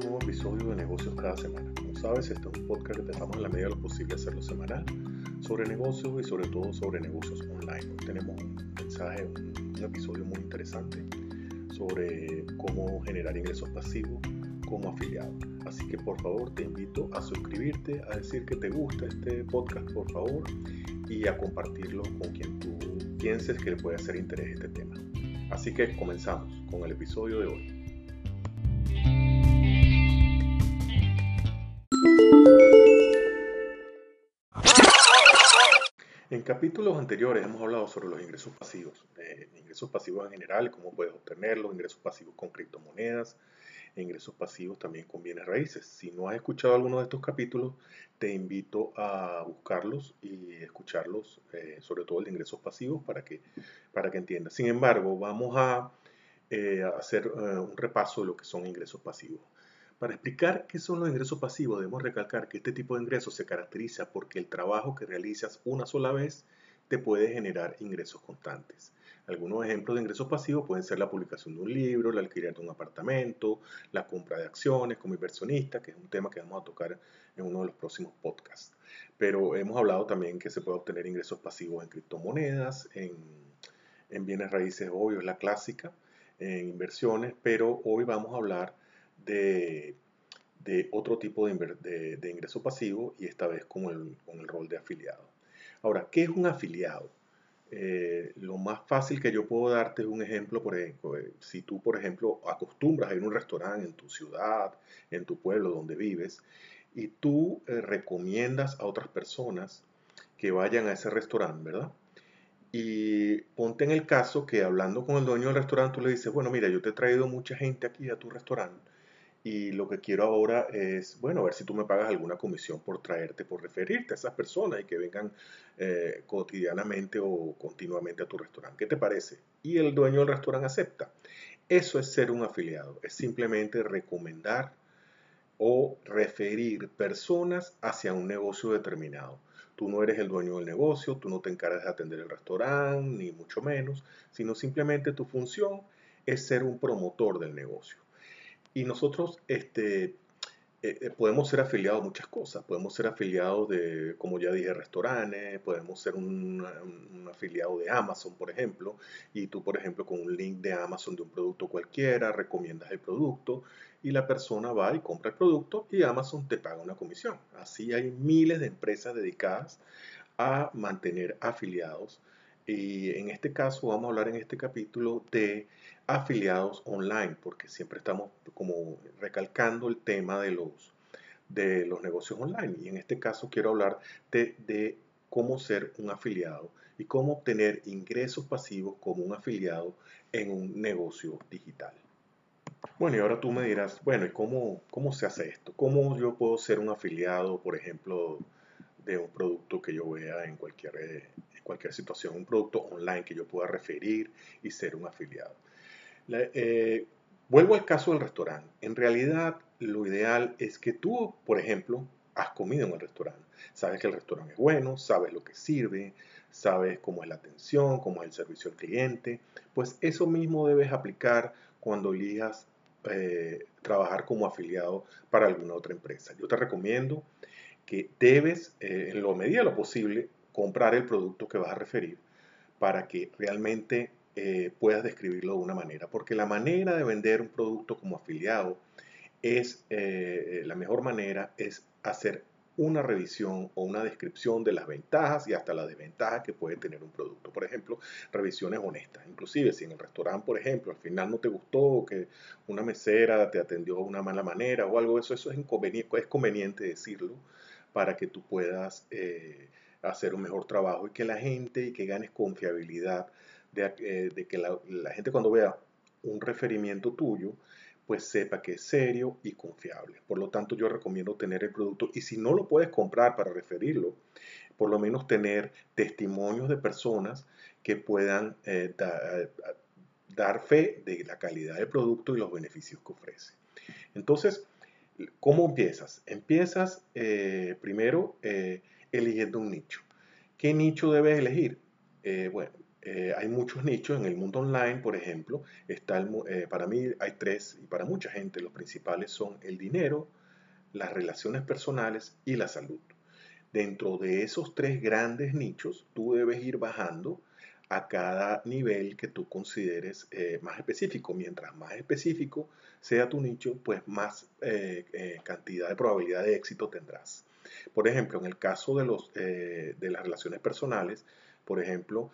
nuevo episodio de Negocios cada semana. Como sabes, este es un podcast que tratamos en la medida de lo posible hacerlo semanal sobre negocios y sobre todo sobre negocios online. Hoy tenemos un mensaje, un episodio muy interesante sobre cómo generar ingresos pasivos como afiliado. Así que por favor te invito a suscribirte, a decir que te gusta este podcast por favor y a compartirlo con quien tú pienses que le puede hacer interés este tema. Así que comenzamos con el episodio de hoy. En capítulos anteriores hemos hablado sobre los ingresos pasivos en general, cómo puedes obtenerlos, ingresos pasivos con criptomonedas, ingresos pasivos también con bienes raíces. Si no has escuchado alguno de estos capítulos, te invito a buscarlos y escucharlos, sobre todo el de ingresos pasivos, para que entiendas. Sin embargo, vamos a hacer un repaso de lo que son ingresos pasivos. Para explicar qué son los ingresos pasivos, debemos recalcar que este tipo de ingresos se caracteriza porque el trabajo que realizas una sola vez te puede generar ingresos constantes. Algunos ejemplos de ingresos pasivos pueden ser la publicación de un libro, el alquiler de un apartamento, la compra de acciones como inversionista, que es un tema que vamos a tocar en uno de los próximos podcasts. Pero hemos hablado también que se puede obtener ingresos pasivos en criptomonedas, en bienes raíces, obvio, es la clásica, en inversiones, pero hoy vamos a hablar de, otro tipo de ingreso pasivo y esta vez con el rol de afiliado. Ahora, ¿qué es un afiliado? Lo más fácil que yo puedo darte es un ejemplo, por ejemplo, si tú, por ejemplo, acostumbras a ir a un restaurante en tu ciudad, en tu pueblo donde vives, y tú recomiendas a otras personas que vayan a ese restaurante, ¿verdad? Y ponte en el caso que hablando con el dueño del restaurante, tú le dices, bueno, mira, yo te he traído mucha gente aquí a tu restaurante y lo que quiero ahora es, bueno, a ver si tú me pagas alguna comisión por traerte, por referirte a esas personas y que vengan cotidianamente o continuamente a tu restaurante. ¿Qué te parece? Y el dueño del restaurante acepta. Eso es ser un afiliado, es simplemente recomendar o referir personas hacia un negocio determinado. Tú no eres el dueño del negocio, tú no te encargas de atender el restaurante, ni mucho menos, sino simplemente tu función es ser un promotor del negocio. Y nosotros podemos ser afiliados a muchas cosas. Podemos ser afiliados de, como ya dije, restaurantes, podemos ser un afiliado de Amazon, por ejemplo, y tú, por ejemplo, con un link de Amazon de un producto cualquiera, recomiendas el producto y la persona va y compra el producto y Amazon te paga una comisión. Así hay miles de empresas dedicadas a mantener afiliados. Y en este caso vamos a hablar en este capítulo de afiliados online, porque siempre estamos como recalcando el tema de los negocios online. Y en este caso quiero hablar de cómo ser un afiliado y cómo obtener ingresos pasivos como un afiliado en un negocio digital. Bueno, y ahora tú me dirás, bueno, ¿y cómo se hace esto? ¿Cómo yo puedo ser un afiliado, por ejemplo, de un producto que yo vea en cualquier situación, un producto online que yo pueda referir y ser un afiliado? La- eh, Vuelvo al caso del restaurante. En realidad, lo ideal es que tú, por ejemplo, has comido en el restaurante. Sabes que el restaurante es bueno, sabes lo que sirve, sabes cómo es la atención, cómo es el servicio al cliente. Pues eso mismo debes aplicar cuando elijas trabajar como afiliado para alguna otra empresa. Yo te recomiendo que debes, en lo medida de lo posible, comprar el producto que vas a referir para que realmente puedas describirlo de una manera. Porque la manera de vender un producto como afiliado es, la mejor manera es hacer una revisión o una descripción de las ventajas y hasta las desventajas que puede tener un producto. Por ejemplo, revisiones honestas. Inclusive si en el restaurante, por ejemplo, al final no te gustó o que una mesera te atendió de una mala manera o algo de eso, es conveniente decirlo para que tú puedas hacer un mejor trabajo y que la gente y que ganes confiabilidad de que la gente cuando vea un referimiento tuyo, pues sepa que es serio y confiable. Por lo tanto, yo recomiendo tener el producto y si no lo puedes comprar para referirlo, por lo menos tener testimonios de personas que puedan dar fe de la calidad del producto y los beneficios que ofrece. Entonces, ¿cómo empiezas? Empiezas primero eligiendo un nicho. ¿Qué nicho debes elegir? Bueno, hay muchos nichos en el mundo online, por ejemplo. Para mí hay tres, y para mucha gente los principales son el dinero, las relaciones personales y la salud. Dentro de esos tres grandes nichos, tú debes ir bajando a cada nivel que tú consideres más específico. Mientras más específico sea tu nicho, pues más cantidad de probabilidad de éxito tendrás. Por ejemplo, en el caso de las relaciones personales, por ejemplo,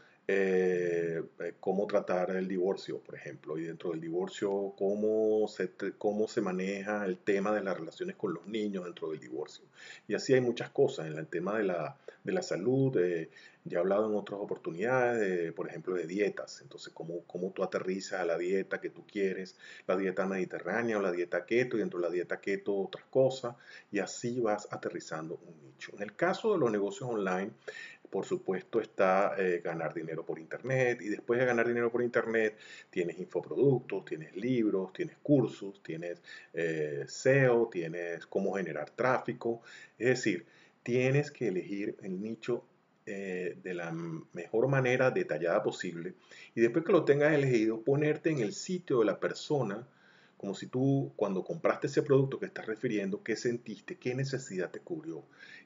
cómo tratar el divorcio, por ejemplo, y dentro del divorcio, cómo se maneja el tema de las relaciones con los niños dentro del divorcio. Y así hay muchas cosas en el tema de la salud. Ya he hablado en otras oportunidades, por ejemplo, de dietas. Entonces, cómo tú aterrizas a la dieta que tú quieres, la dieta mediterránea o la dieta keto, y dentro de la dieta keto otras cosas, y así vas aterrizando un nicho. En el caso de los negocios online, por supuesto está ganar dinero por internet, y después de ganar dinero por internet tienes infoproductos, tienes libros, tienes cursos, tienes SEO, tienes cómo generar tráfico. Es decir, tienes que elegir el nicho de la mejor manera detallada posible, y después que lo tengas elegido, ponerte en el sitio de la persona, como si tú cuando compraste ese producto que estás refiriendo, qué sentiste, qué necesidad te cubrió,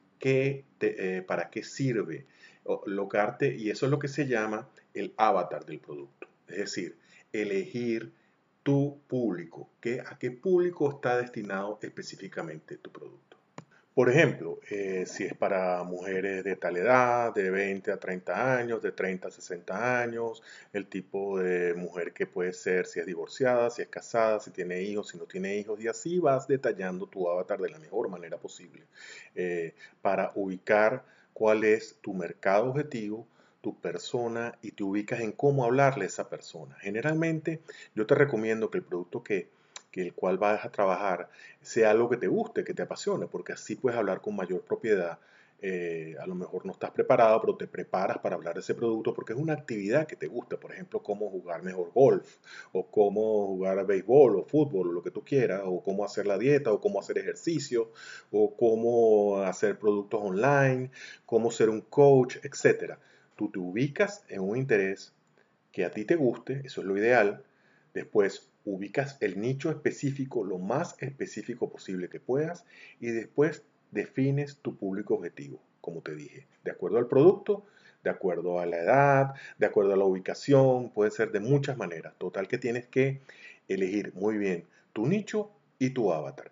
para qué sirve, locarte, y eso es lo que se llama el avatar del producto. Es decir, elegir tu público, a qué público está destinado específicamente tu producto. Por ejemplo, si es para mujeres de tal edad, de 20 a 30 años, de 30 a 60 años, el tipo de mujer que puede ser, si es divorciada, si es casada, si tiene hijos, si no tiene hijos, y así vas detallando tu avatar de la mejor manera posible, para ubicar cuál es tu mercado objetivo, tu persona, y te ubicas en cómo hablarle a esa persona. Generalmente, yo te recomiendo que el producto que el cual vas a trabajar sea algo que te guste, que te apasione, porque así puedes hablar con mayor propiedad. A lo mejor no estás preparado, pero te preparas para hablar de ese producto porque es una actividad que te gusta. Por ejemplo, cómo jugar mejor golf, o cómo jugar a béisbol o fútbol, o lo que tú quieras, o cómo hacer la dieta, o cómo hacer ejercicio, o cómo hacer productos online, cómo ser un coach, etcétera. Tú te ubicas en un interés que a ti te guste, eso es lo ideal. Después ubicas el nicho específico, lo más específico posible que puedas, y después defines tu público objetivo, como te dije, de acuerdo al producto, de acuerdo a la edad, de acuerdo a la ubicación, puede ser de muchas maneras. Total que tienes que elegir muy bien tu nicho y tu avatar.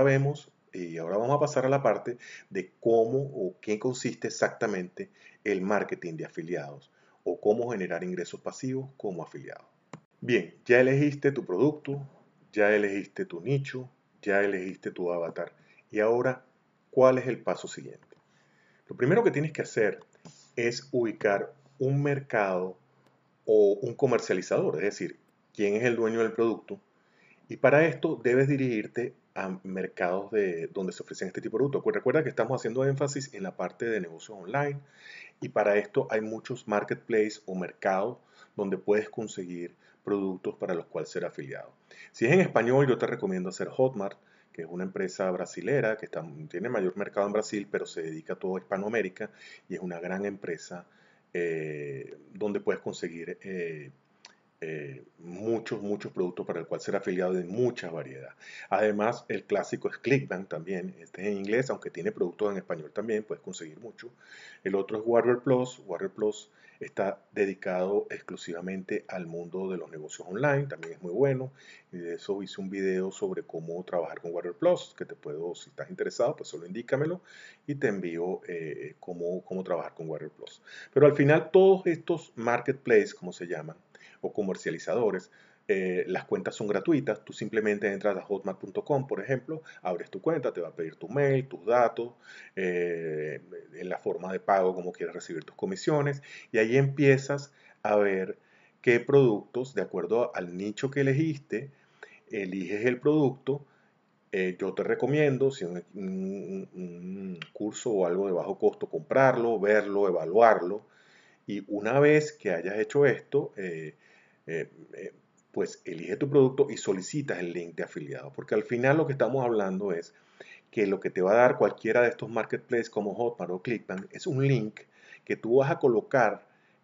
Y ahora vamos a pasar a la parte de cómo o qué consiste exactamente el marketing de afiliados, o cómo generar ingresos pasivos como afiliado. Bien, ya elegiste tu producto, ya elegiste tu nicho, ya elegiste tu avatar. Y ahora, ¿cuál es el paso siguiente? Lo primero que tienes que hacer es ubicar un mercado o un comercializador, es decir, quién es el dueño del producto. Y para esto debes dirigirte a mercados donde se ofrecen este tipo de productos. Pues recuerda que estamos haciendo énfasis en la parte de negocios online, y para esto hay muchos marketplaces o mercados donde puedes conseguir productos para los cuales ser afiliado. Si es en español, yo te recomiendo hacer Hotmart, que es una empresa brasilera que tiene mayor mercado en Brasil, pero se dedica a toda Hispanoamérica, y es una gran empresa donde puedes conseguir muchos productos para el cual ser afiliado de mucha variedad. Además, el clásico es Clickbank también. Este es en inglés, aunque tiene productos en español también, puedes conseguir mucho. El otro es Warrior Plus. Warrior Plus está dedicado exclusivamente al mundo de los negocios online, también es muy bueno, y de eso hice un video sobre cómo trabajar con Warrior Plus, que te puedo, si estás interesado, pues solo indícamelo y te envío cómo trabajar con Warrior Plus. Pero al final todos estos marketplaces, como se llaman, o comercializadores, las cuentas son gratuitas. Tú simplemente entras a hotmart.com, por ejemplo, abres tu cuenta, te va a pedir tu mail, tus datos, en la forma de pago, como quieres recibir tus comisiones, y ahí empiezas a ver qué productos, de acuerdo al nicho que elegiste, eliges el producto. Yo te recomiendo, si es un curso o algo de bajo costo, comprarlo, verlo, evaluarlo, y una vez que hayas hecho esto, eh, eh, pues elige tu producto y solicitas el link de afiliado, porque al final lo que estamos hablando es que lo que te va a dar cualquiera de estos marketplaces como Hotmart o Clickbank es un link que tú vas a colocar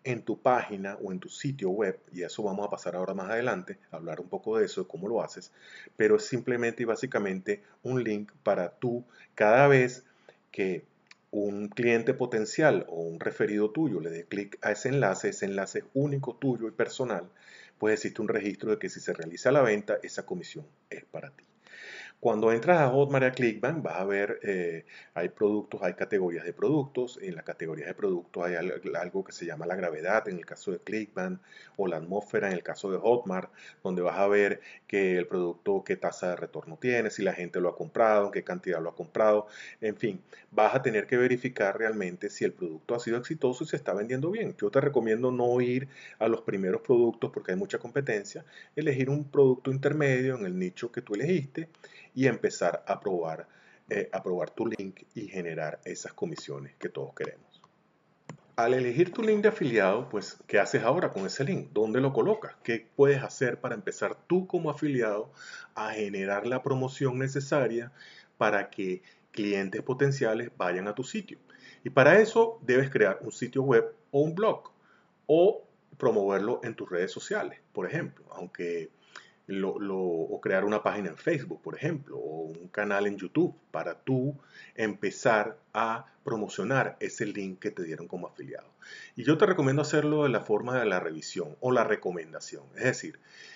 en tu página o en tu sitio web, y eso vamos a pasar ahora más adelante, a hablar un poco de eso, de cómo lo haces, pero es simplemente y básicamente un link para tú, cada vez que un cliente potencial o un referido tuyo le dé clic a ese enlace es único, tuyo y personal, pues existe un registro de que si se realiza la venta, esa comisión es para ti. Cuando entras a Hotmart y a Clickbank, vas a ver, hay productos, hay categorías de productos. En las categorías de productos hay algo que se llama la gravedad en el caso de Clickbank o la atmósfera en el caso de Hotmart, donde vas a ver que el producto, qué tasa de retorno tiene, si la gente lo ha comprado, en qué cantidad lo ha comprado. En fin, vas a tener que verificar realmente si el producto ha sido exitoso y se está vendiendo bien. Yo te recomiendo no ir a los primeros productos porque hay mucha competencia, elegir un producto intermedio en el nicho que tú elegiste y empezar a probar tu link y generar esas comisiones que todos queremos. Al elegir tu link de afiliado, pues, ¿qué haces ahora con ese link? ¿Dónde lo colocas? ¿Qué puedes hacer para empezar tú como afiliado a generar la promoción necesaria para que clientes potenciales vayan a tu sitio? Y para eso debes crear un sitio web o un blog o promoverlo en tus redes sociales, por ejemplo, aunque o crear una página en Facebook, por ejemplo, o un canal en YouTube para tú empezar a promocionar ese link que te dieron como afiliado. Y yo te recomiendo hacerlo de la forma de la revisión o la recomendación. Es decir,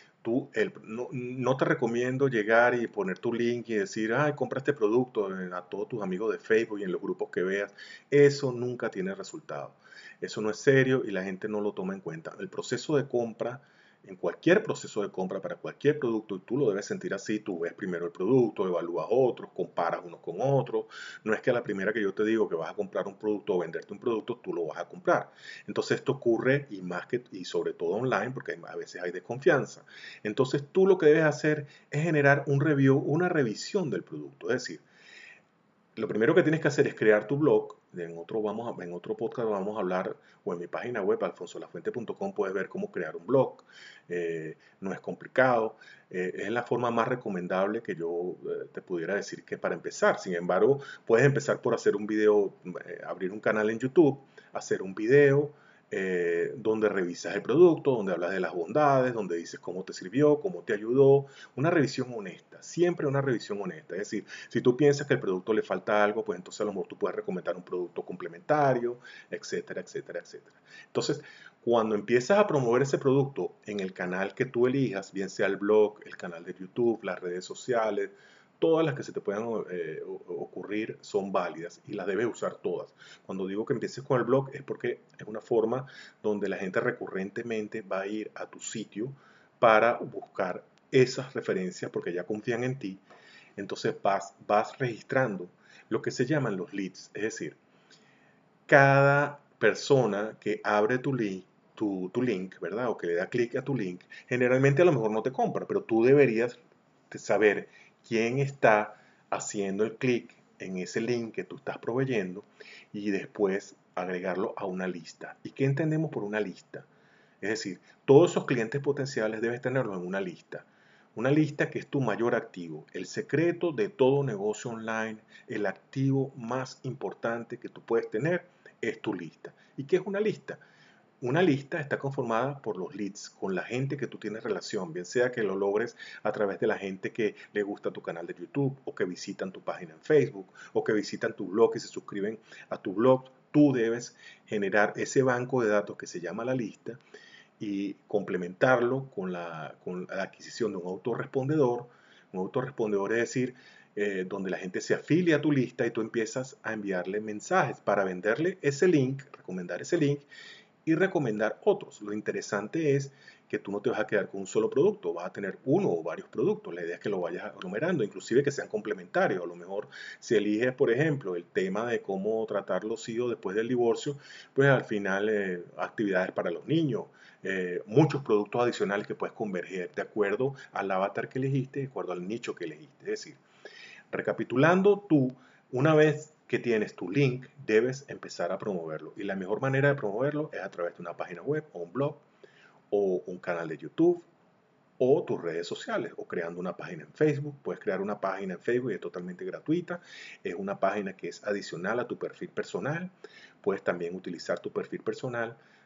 no te recomiendo llegar y poner tu link y decir, ay, compra este producto a todos tus amigos de Facebook y en los grupos que veas. Eso nunca tiene resultado. Eso no es serio y la gente no lo toma en cuenta. El proceso de compra, en cualquier proceso de compra para cualquier producto, y tú lo debes sentir así, tú ves primero el producto, evalúas otros, comparas unos con otros. No es que a la primera que yo te digo que vas a comprar un producto o venderte un producto, tú lo vas a comprar. Entonces esto ocurre y sobre todo online, porque a veces hay desconfianza. Entonces tú lo que debes hacer es generar un review, una revisión del producto. Es decir, lo primero que tienes que hacer es crear tu blog. En otro podcast vamos a hablar, o en mi página web, alfonsolafuente.com, puedes ver cómo crear un blog. No es complicado. Es la forma más recomendable que yo te pudiera decir que para empezar. Sin embargo, puedes empezar por hacer un video, abrir un canal en YouTube, hacer un video donde revisas el producto, donde hablas de las bondades, donde dices cómo te sirvió, cómo te ayudó. Una revisión honesta, siempre una revisión honesta. Es decir, si tú piensas que al producto le falta algo, pues entonces a lo mejor tú puedes recomendar un producto complementario, etcétera, etcétera, etcétera. Entonces, cuando empiezas a promover ese producto en el canal que tú elijas, bien sea el blog, el canal de YouTube, las redes sociales, todas las que se te puedan ocurrir son válidas y las debes usar todas. Cuando digo que empieces con el blog es porque es una forma donde la gente recurrentemente va a ir a tu sitio para buscar esas referencias porque ya confían en ti. Entonces vas registrando lo que se llaman los leads. Es decir, cada persona que abre tu link, ¿verdad? O que le da clic a tu link, generalmente a lo mejor no te compra, pero tú deberías de saber quién está haciendo el clic en ese link que tú estás proveyendo y después agregarlo a una lista. ¿Y qué entendemos por una lista? Es decir, todos esos clientes potenciales debes tenerlos en una lista. Una lista que es tu mayor activo. El secreto de todo negocio online, el activo más importante que tú puedes tener es tu lista. ¿Y qué es una lista? Una lista está conformada por los leads, con la gente que tú tienes relación, bien sea que lo logres a través de la gente que le gusta tu canal de YouTube, o que visitan tu página en Facebook, o que visitan tu blog y se suscriben a tu blog. Tú debes generar ese banco de datos que se llama la lista y complementarlo con la adquisición de un autorrespondedor. Un autorrespondedor es decir, donde la gente se afilia a tu lista y tú empiezas a enviarle mensajes para venderle ese link, recomendar ese link y recomendar otros. Lo interesante es que tú no te vas a quedar con un solo producto, vas a tener uno o varios productos. La idea es que lo vayas aglomerando, inclusive que sean complementarios. A lo mejor si eliges, por ejemplo, el tema de cómo tratar los hijos después del divorcio, pues al final actividades para los niños, muchos productos adicionales que puedes converger de acuerdo al avatar que elegiste, de acuerdo al nicho que elegiste. Es decir, recapitulando, tú, una vez que tienes tu link, debes empezar a promoverlo. Y la mejor manera de promoverlo es a través de una página web o un blog o un canal de YouTube o tus redes sociales o creando una página en Facebook. Puedes crear una página en Facebook y es totalmente gratuita. Es una página que es adicional a tu perfil personal. Puedes también utilizar tu perfil personal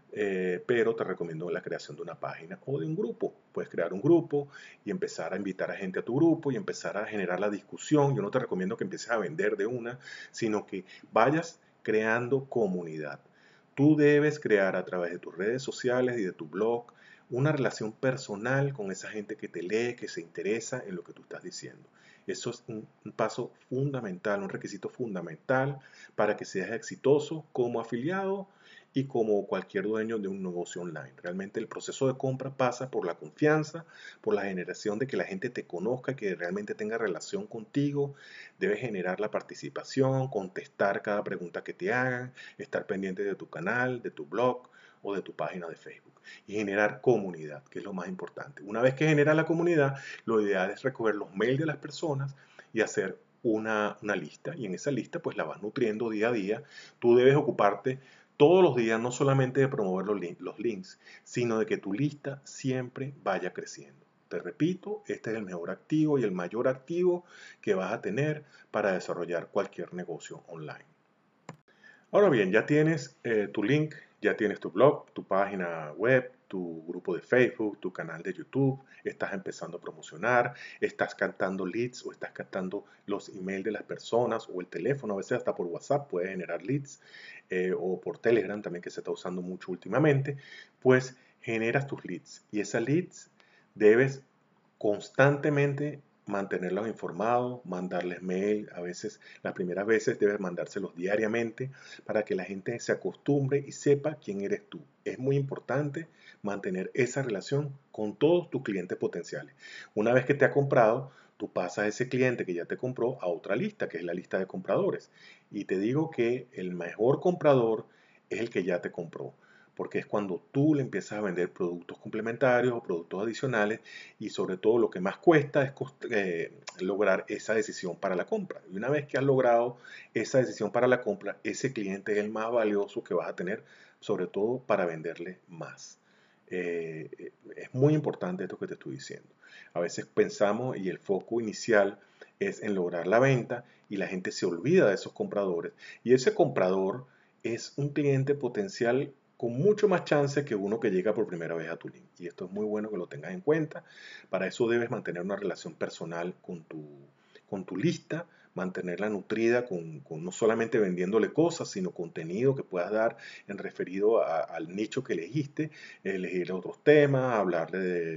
pero te recomiendo la creación de una página o de un grupo. Puedes crear un grupo y empezar a invitar a gente a tu grupo y empezar a generar la discusión. Yo no te recomiendo que empieces a vender de una, sino que vayas creando comunidad. Tú debes crear a través de tus redes sociales y de tu blog una relación personal con esa gente que te lee, que se interesa en lo que tú estás diciendo. Eso es un paso fundamental, un requisito fundamental para que seas exitoso como afiliado y como cualquier dueño de un negocio online. Realmente el proceso de compra pasa por la confianza, por la generación de que la gente te conozca, que realmente tenga relación contigo. Debes generar la participación, contestar cada pregunta que te hagan, estar pendiente de tu canal, de tu blog o de tu página de Facebook y generar comunidad, que es lo más importante. Una vez que generas la comunidad, lo ideal es recoger los mails de las personas y hacer una lista, y en esa lista pues la vas nutriendo día a día. Tú debes ocuparte todos los días no solamente de promover los links, sino de que tu lista siempre vaya creciendo. Te repito, este es el mejor activo y el mayor activo que vas a tener para desarrollar cualquier negocio online. Ahora bien, ya tienes tu link, ya tienes tu blog, tu página web, tu grupo de Facebook, tu canal de YouTube, estás empezando a promocionar, estás captando leads o estás captando los emails de las personas o el teléfono, a veces hasta por WhatsApp puedes generar leads o por Telegram también que se está usando mucho últimamente, pues generas tus leads y esas leads debes constantemente mantenerlos informados, mandarles mail, a veces, las primeras veces debes mandárselos diariamente para que la gente se acostumbre y sepa quién eres tú. Es muy importante mantener esa relación con todos tus clientes potenciales. Una vez que te ha comprado, tú pasas a ese cliente que ya te compró a otra lista, que es la lista de compradores. Y te digo que el mejor comprador es el que ya te compró, porque es cuando tú le empiezas a vender productos complementarios o productos adicionales y sobre todo lo que más cuesta es lograr esa decisión para la compra. Y una vez que has logrado esa decisión para la compra, ese cliente es el más valioso que vas a tener, sobre todo para venderle más. Es muy importante esto que te estoy diciendo. A veces pensamos y el foco inicial es en lograr la venta y la gente se olvida de esos compradores. Y ese comprador es un cliente potencial con mucho más chance que uno que llega por primera vez a tu link. Y esto es muy bueno que lo tengas en cuenta. Para eso debes mantener una relación personal con tu lista, mantenerla nutrida con no solamente vendiéndole cosas, sino contenido que puedas dar en referido al nicho que elegiste, elegir otros temas, hablarle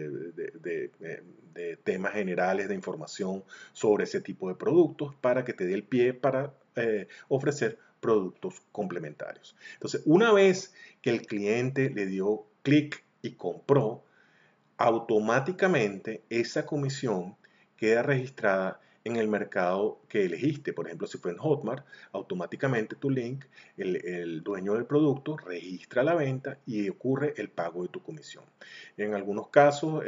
de temas generales de información sobre ese tipo de productos para que te dé el pie para ofrecer productos complementarios. Entonces, una vez que el cliente le dio clic y compró, automáticamente esa comisión queda registrada en el mercado que elegiste. Por ejemplo, si fue en Hotmart, automáticamente tu link, el dueño del producto, registra la venta y ocurre el pago de tu comisión. En algunos casos,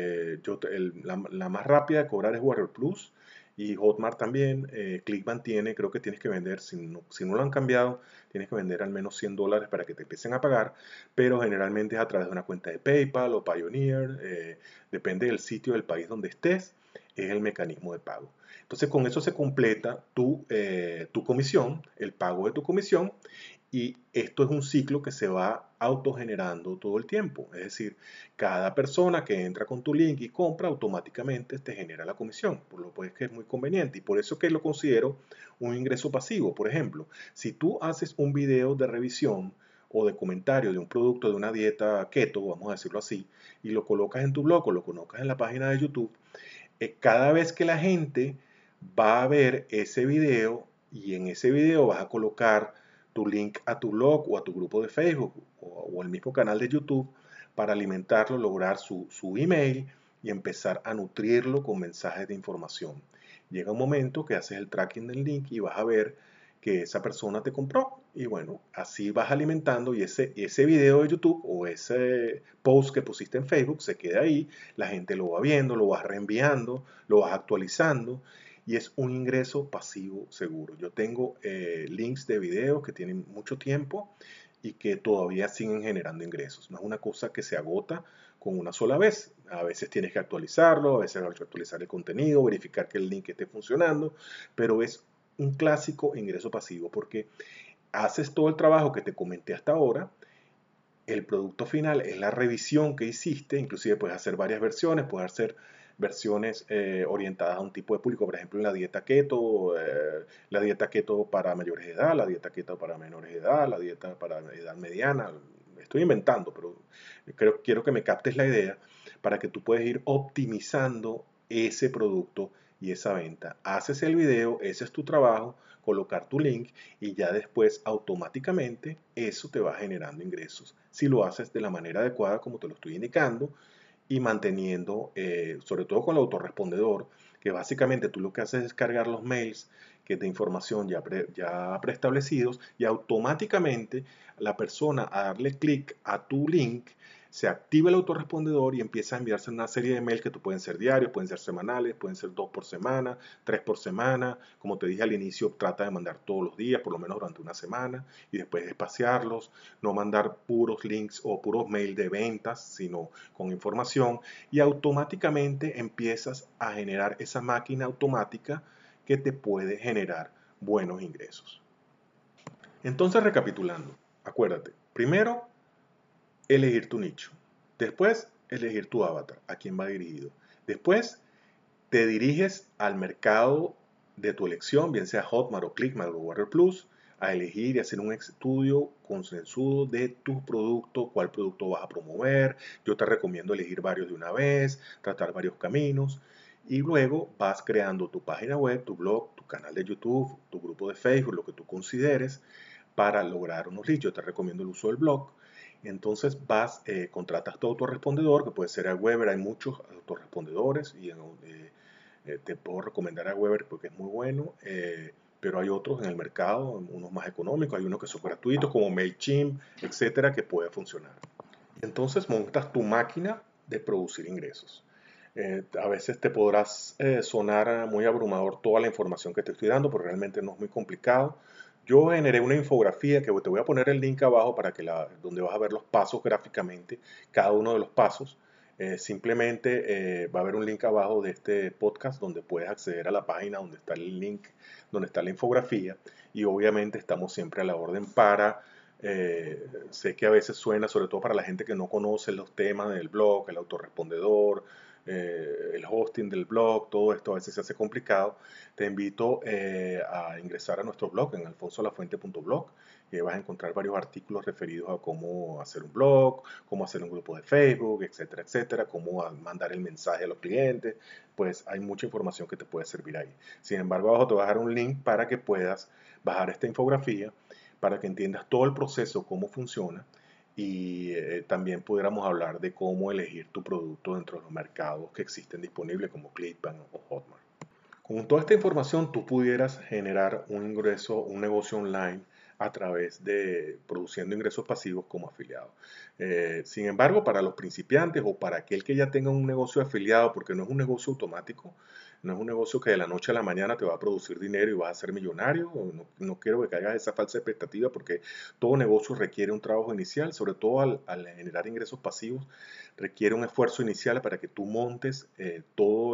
la más rápida de cobrar es Warrior Plus y Hotmart también. Clickbank tiene, creo que tienes que vender, si no lo han cambiado, tienes que vender al menos $100 para que te empiecen a pagar, pero generalmente es a través de una cuenta de PayPal o Payoneer, depende del sitio del país donde estés, es el mecanismo de pago. Entonces con eso se completa tu comisión, el pago de tu comisión, y esto es un ciclo que se va autogenerando todo el tiempo. Es decir, cada persona que entra con tu link y compra automáticamente te genera la comisión, por lo que es muy conveniente y por eso que lo considero un ingreso pasivo. Por ejemplo, si tú haces un video de revisión o de comentario de un producto de una dieta keto, vamos a decirlo así, y lo colocas en tu blog o lo colocas en la página de YouTube, cada vez que la gente va a ver ese video y en ese video vas a colocar tu link a tu blog o a tu grupo de Facebook o el mismo canal de YouTube para alimentarlo, lograr su email y empezar a nutrirlo con mensajes de información. Llega un momento que haces el tracking del link y vas a ver que esa persona te compró. Y bueno, así vas alimentando y ese video de YouTube o ese post que pusiste en Facebook se queda ahí, la gente lo va viendo, lo vas reenviando, lo vas actualizando y es un ingreso pasivo seguro. Yo tengo links de videos que tienen mucho tiempo y que todavía siguen generando ingresos. No es una cosa que se agota con una sola vez. A veces tienes que actualizarlo, a veces hay que actualizar el contenido, verificar que el link esté funcionando, pero es un clásico ingreso pasivo porque haces todo el trabajo que te comenté hasta ahora el producto final es la revisión que hiciste. Inclusive puedes hacer varias versiones, puedes hacer versiones orientadas a un tipo de público, por ejemplo, en la dieta keto para mayores de edad, la dieta keto para menores de edad, la dieta para edad mediana. Estoy inventando, pero quiero que me captes la idea para que tú puedas ir optimizando ese producto y esa venta. Haces el video, ese es tu trabajo, colocar tu link y ya después automáticamente eso te va generando ingresos. Si lo haces de la manera adecuada como te lo estoy indicando y manteniendo, sobre todo con el autorrespondedor, que básicamente tú lo que haces es cargar los mails que es de información ya preestablecidos y automáticamente la persona a darle clic a tu link se activa el autorrespondedor y empieza a enviarse una serie de mails que tú pueden ser diarios, pueden ser semanales, pueden ser 2 por semana, 3 por semana. Como te dije al inicio, trata de mandar todos los días, por lo menos durante una semana, y después espaciarlos, no mandar puros links o puros mails de ventas, sino con información, y automáticamente empiezas a generar esa máquina automática que te puede generar buenos ingresos. Entonces, recapitulando, acuérdate, primero, elegir tu nicho. Después, elegir tu avatar, a quién va dirigido. Después, te diriges al mercado de tu elección, bien sea Hotmart o Clickmart o Warrior Plus, a elegir y hacer un estudio consensuado de tu producto, cuál producto vas a promover. Yo te recomiendo elegir varios de una vez, tratar varios caminos. Y luego vas creando tu página web, tu blog, tu canal de YouTube, tu grupo de Facebook, lo que tú consideres para lograr unos leads. Yo te recomiendo el uso del blog. Entonces contratas tu autorrespondedor, que puede ser Aweber, hay muchos autorrespondedores y te puedo recomendar a Weber porque es muy bueno, pero hay otros en el mercado, unos más económicos, hay unos que son gratuitos como MailChimp, etcétera, que puede funcionar. Entonces montas tu máquina de producir ingresos. A veces te podrás sonar muy abrumador toda la información que te estoy dando, pero realmente no es muy complicado. Yo generé una infografía que te voy a poner el link abajo para donde vas a ver los pasos gráficamente, cada uno de los pasos. Simplemente va a haber un link abajo de este podcast donde puedes acceder a la página donde está el link, donde está la infografía. Y obviamente estamos siempre a la orden para sé que a veces suena, sobre todo para la gente que no conoce los temas del blog, el autorrespondedor, el hosting del blog, todo esto a veces se hace complicado. Te invito a ingresar a nuestro blog en alfonsolaffuente.blog y vas a encontrar varios artículos referidos a cómo hacer un blog, cómo hacer un grupo de Facebook, etcétera, etcétera, cómo mandar el mensaje a los clientes. Pues hay mucha información que te puede servir ahí. Sin embargo, abajo te voy a dejar un link para que puedas bajar esta infografía para que entiendas todo el proceso, cómo funciona y también pudiéramos hablar de cómo elegir tu producto dentro de los mercados que existen disponibles como Clickbank o Hotmart. Con toda esta información tú pudieras generar un ingreso, un negocio online a través de produciendo ingresos pasivos como afiliado. Sin embargo, para los principiantes o para aquel que ya tenga un negocio afiliado, porque no es un negocio automático, no es un negocio que de la noche a la mañana te va a producir dinero y vas a ser millonario, no quiero que caigas esa falsa expectativa porque todo negocio requiere un trabajo inicial, sobre todo al generar ingresos pasivos, requiere un esfuerzo inicial para que tú montes todo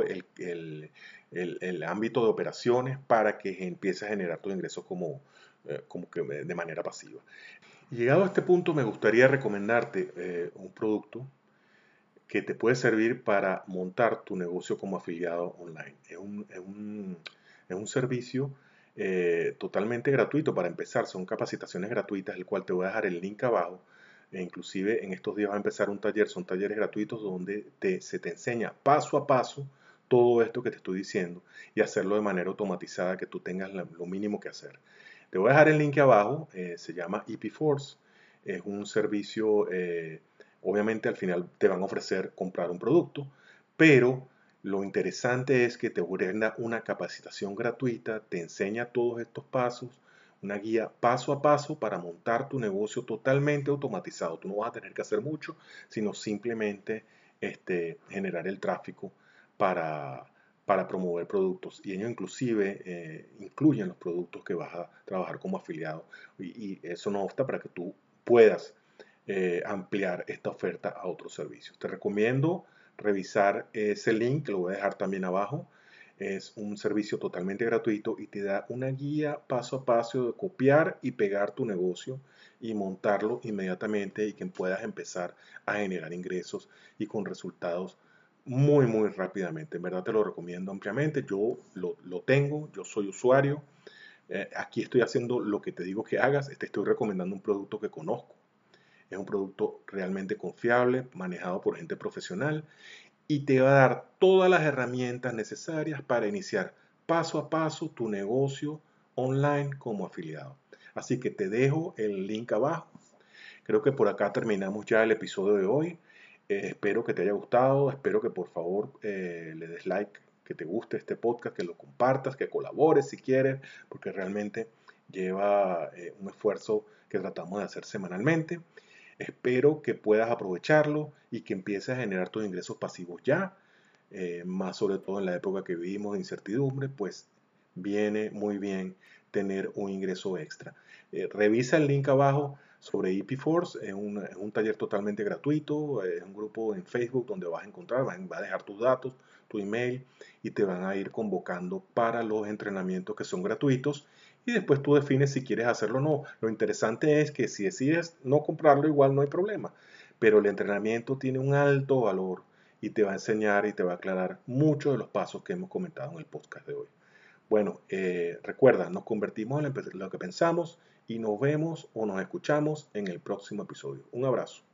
el ámbito de operaciones para que empieces a generar tus ingresos como que de manera pasiva. Y llegado a este punto, me gustaría recomendarte un producto que te puede servir para montar tu negocio como afiliado online. Es un servicio totalmente gratuito para empezar. Son capacitaciones gratuitas, el cual te voy a dejar el link abajo. Inclusive en estos días va a empezar un taller, son talleres gratuitos donde se te enseña paso a paso todo esto que te estoy diciendo y hacerlo de manera automatizada que tú tengas lo mínimo que hacer. Te voy a dejar el link abajo, se llama EP Force, es un servicio, obviamente al final te van a ofrecer comprar un producto, pero lo interesante es que te brinda una capacitación gratuita, te enseña todos estos pasos, una guía paso a paso para montar tu negocio totalmente automatizado. Tú no vas a tener que hacer mucho, sino simplemente generar el tráfico para, para promover productos. Y ellos inclusive incluyen los productos que vas a trabajar como afiliado. Y eso no obsta para que tú puedas ampliar esta oferta a otros servicios. Te recomiendo revisar ese link, que lo voy a dejar también abajo. Es un servicio totalmente gratuito y te da una guía paso a paso de copiar y pegar tu negocio y montarlo inmediatamente y que puedas empezar a generar ingresos y con resultados muy, muy rápidamente. En verdad te lo recomiendo ampliamente. Yo lo tengo, yo soy usuario. Aquí estoy haciendo lo que te digo que hagas. Te estoy recomendando un producto que conozco. Es un producto realmente confiable, manejado por gente profesional y te va a dar todas las herramientas necesarias para iniciar paso a paso tu negocio online como afiliado. Así que te dejo el link abajo. Creo que por acá terminamos ya el episodio de hoy. Espero que te haya gustado, espero que por favor le des like, que te guste este podcast, que lo compartas, que colabores si quieres, porque realmente lleva un esfuerzo que tratamos de hacer semanalmente. Espero que puedas aprovecharlo y que empieces a generar tus ingresos pasivos ya, más sobre todo en la época que vivimos de incertidumbre, pues viene muy bien tener un ingreso extra. Revisa el link abajo sobre EP Force, es un taller totalmente gratuito, es un grupo en Facebook donde vas a encontrar, vas a dejar tus datos, tu email y te van a ir convocando para los entrenamientos que son gratuitos y después tú defines si quieres hacerlo o no. Lo interesante es que si decides no comprarlo, igual no hay problema, pero el entrenamiento tiene un alto valor y te va a enseñar y te va a aclarar muchos de los pasos que hemos comentado en el podcast de hoy. Bueno, recuerda, nos convertimos en lo que pensamos y nos vemos o nos escuchamos en el próximo episodio. Un abrazo.